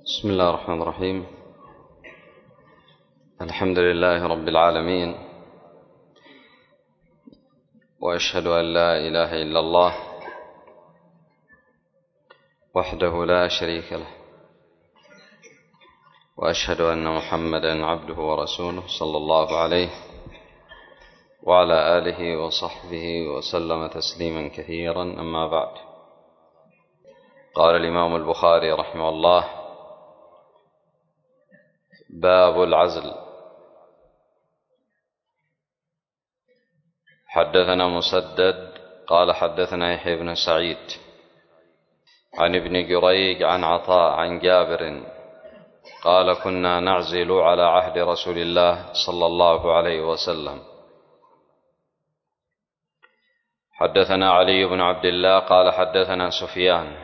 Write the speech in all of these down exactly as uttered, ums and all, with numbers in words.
بسم الله الرحمن الرحيم. الحمد لله رب العالمين، وأشهد أن لا إله إلا الله وحده لا شريك له، وأشهد أن محمدا عبده ورسوله صلى الله عليه وعلى آله وصحبه وسلم تسليما كثيرا. أما بعد، قال الإمام البخاري رحمه الله: باب العزل. حدثنا مسدد قال حدثنا يحيى بن سعيد عن ابن جريج عن عطاء عن جابر قال: كنا نعزل على عهد رسول الله صلى الله عليه وسلم. حدثنا علي بن عبد الله قال حدثنا سفيان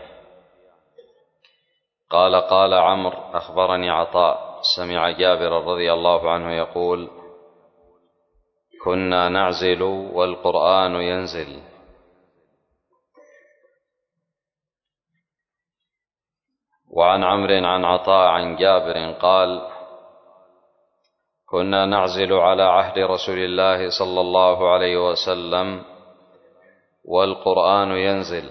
قال قال عمرو: أخبرني عطاء سمع جابر رضي الله عنه يقول: كنا نعزل والقرآن ينزل. وعن عمرو عن عطاء عن جابر قال: كنا نعزل على عهد رسول الله صلى الله عليه وسلم والقرآن ينزل.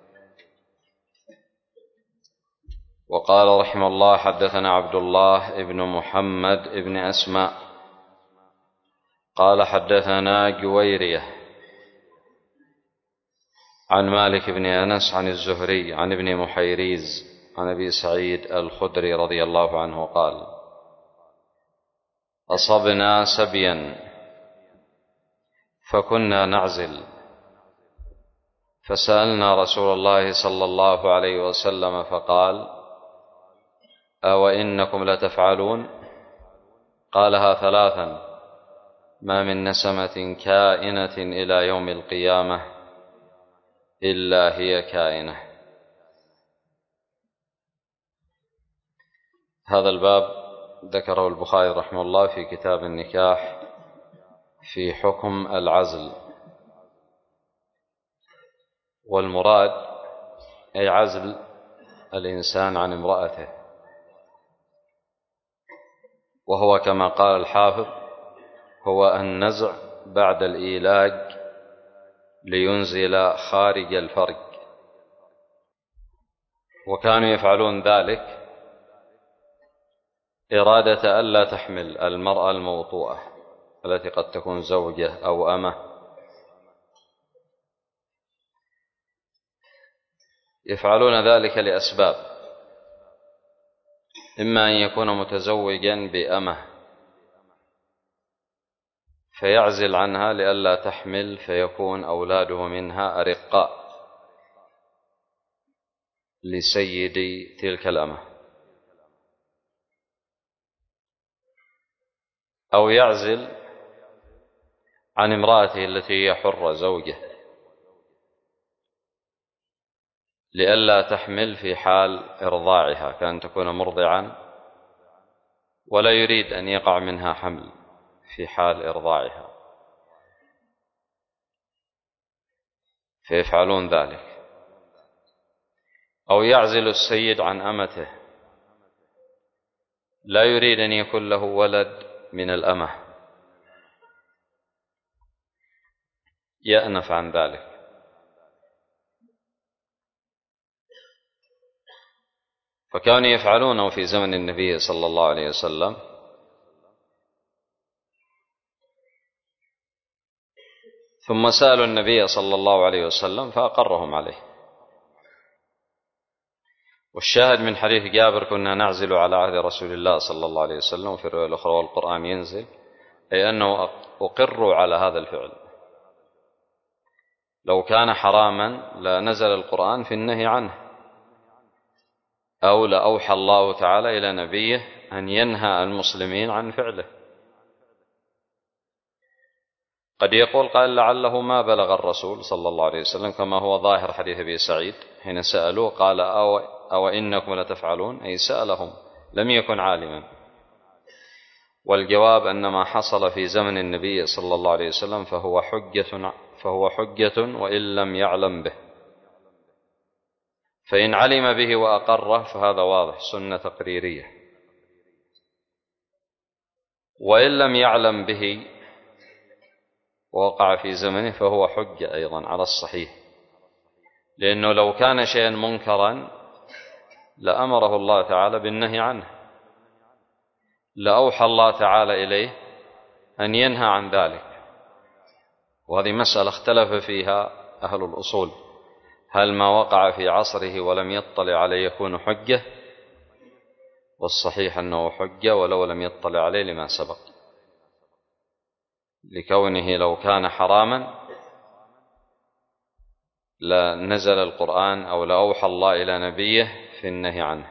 وقال رحمه الله: حدثنا عبد الله بن محمد بن أسماء قال حدثنا جويرية عن مالك بن أنس عن الزهري عن ابن محيريز عن أبي سعيد الخدري رضي الله عنه قال: أصبنا سبيا فكنا نعزل، فسألنا رسول الله صلى الله عليه وسلم فقال: أو إنكم لتفعلون؟ قالها ثلاثا: ما من نسمة كائنة إلى يوم القيامة إلا هي كائنة. هذا الباب ذكره البخاري رحمه الله في كتاب النكاح في حكم العزل. والمراد أي عزل الإنسان عن امرأته، وهو كما قال الحافظ هو النزع بعد الإيلاج لينزل خارج الفرج. وكانوا يفعلون ذلك إرادة ألا تحمل المرأة الموطوءة التي قد تكون زوجة أو أمة، يفعلون ذلك لأسباب: إما أن يكون متزوجا بأمة فيعزل عنها لئلا تحمل فيكون أولاده منها أرقاء لسيد تلك الأمة، أو يعزل عن امرأته التي هي حرة زوجة لئلا تحمل في حال إرضاعها، كأن تكون مرضعا ولا يريد أن يقع منها حمل في حال إرضاعها، فيفعلون ذلك. أو يعزل السيد عن أمته، لا يريد أن يكون له ولد من الأمة، يأنف عن ذلك. فكانوا يفعلونه في زمن النبي صلى الله عليه وسلم، ثم سألوا النبي صلى الله عليه وسلم فأقرهم عليه. والشاهد من حديث جابر: كنا نعزل على عهد رسول الله صلى الله عليه وسلم، وفي الرواية الأخرى والقرآن ينزل، أي أنه أقروا على هذا الفعل. لو كان حراما لنزل القرآن في النهي عنه، أو لأوحى الله تعالى إلى نبيه أن ينهى المسلمين عن فعله. قد يقول قال: لعله ما بلغ الرسول صلى الله عليه وسلم، كما هو ظاهر حديث أبي سعيد حين سألوه قال: أو, أو إنكم لتفعلون، أي سألهم، لم يكن عالما. والجواب أن ما حصل في زمن النبي صلى الله عليه وسلم فهو حجة, فهو حجة وإن لم يعلم به، فإن علم به وأقره فهذا واضح سنة تقريرية، وإن لم يعلم به ووقع في زمنه فهو حجة أيضا على الصحيح، لأنه لو كان شيئا منكرا لأمره الله تعالى بالنهي عنه، لأوحى الله تعالى إليه أن ينهى عن ذلك. وهذه مسألة اختلف فيها أهل الأصول، هل ما وقع في عصره ولم يطلع عليه يكون حجة؟ والصحيح أنه حجة ولو لم يطلع عليه لما سبق، لكونه لو كان حراما لنزل القرآن أو لأوحى الله إلى نبيه في النهي عنه.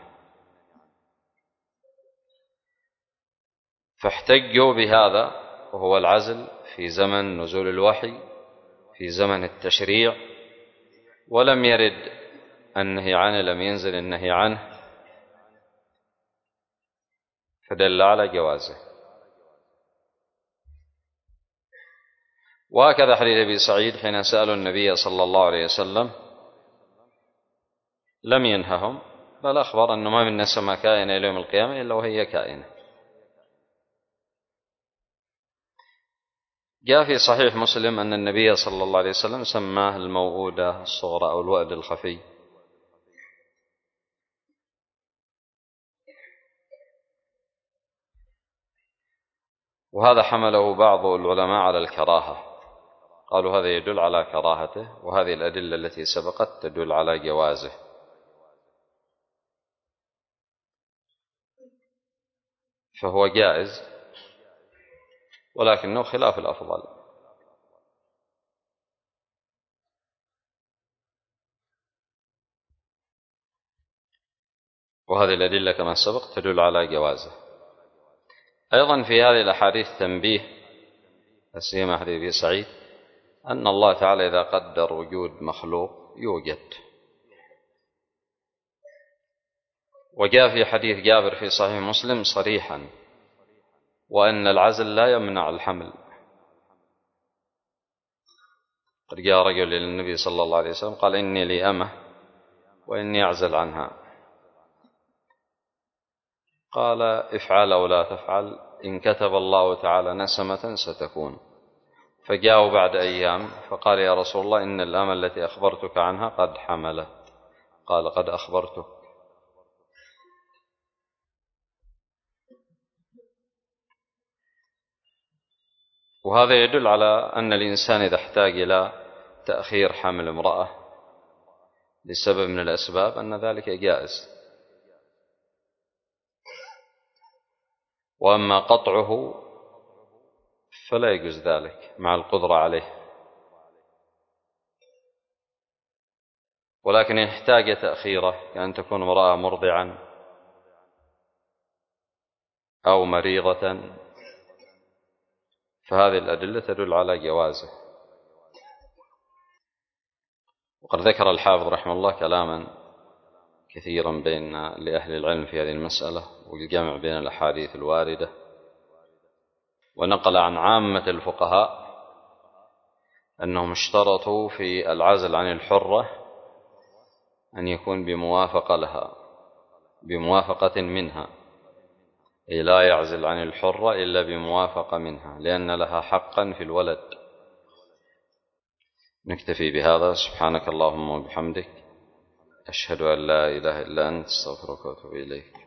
فاحتجوا بهذا، وهو العزل في زمن نزول الوحي في زمن التشريع، ولم يرد النهي عنه، لم ينزل النهي عنه، فدل على جوازه. وهكذا حديث أبي سعيد حين سألوا النبي صلى الله عليه وسلم لم ينههم، بل أخبر أنه ما من نسمة كائنة إلى يوم القيامة إلا وهي كائنة. جاء في صحيح مسلم أن النبي صلى الله عليه وسلم سماه الموؤودة الصغرى أو الوأد الخفي. وهذا حمله بعض العلماء على الكراهة، قالوا هذا يدل على كراهته، وهذه الأدلة التي سبقت تدل على جوازه. فهو جائز ولكنه خلاف الأفضل. وهذه الأدلة كما سبق تدل على جوازه. أيضا في هذه الأحاديث تنبيه، السيما حديث أبي سعيد، أن الله تعالى إذا قدر وجود مخلوق يوجد. وجاء في حديث جابر في صحيح مسلم صريحا وأن العزل لا يمنع الحمل. قد جاء رجل إلى النبي صلى الله عليه وسلم قال إني لي أمة وإني أعزل عنها، قال افعل أو لا تفعل، إن كتب الله تعالى نسمة ستكون. فجاءوا بعد أيام فقال يا رسول الله إن الأمة التي أخبرتك عنها قد حملت، قال قد أخبرتك. وهذا يدل على أن الإنسان إذا احتاج إلى تأخير حمل امرأة لسبب من الأسباب أن ذلك جائز. وأما قطعه فلا يجوز ذلك مع القدرة عليه. ولكن إن احتاج تأخيره كأن تكون امرأة مرضعا أو مريضة فهذه الأدلة تدل على جوازه. وقد ذكر الحافظ رحمه الله كلاما كثيرا بين لأهل العلم في هذه المسألة والجمع بين الأحاديث الواردة، ونقل عن عامة الفقهاء أنهم اشترطوا في العزل عن الحرة أن يكون بموافقة لها، بموافقة منها، أي لا يعزل عن الحرة إلا بموافقة منها، لأن لها حقا في الولد. نكتفي بهذا. سبحانك اللهم وبحمدك، أشهد أن لا إله إلا أنت، استغفرك وأتوب إليك.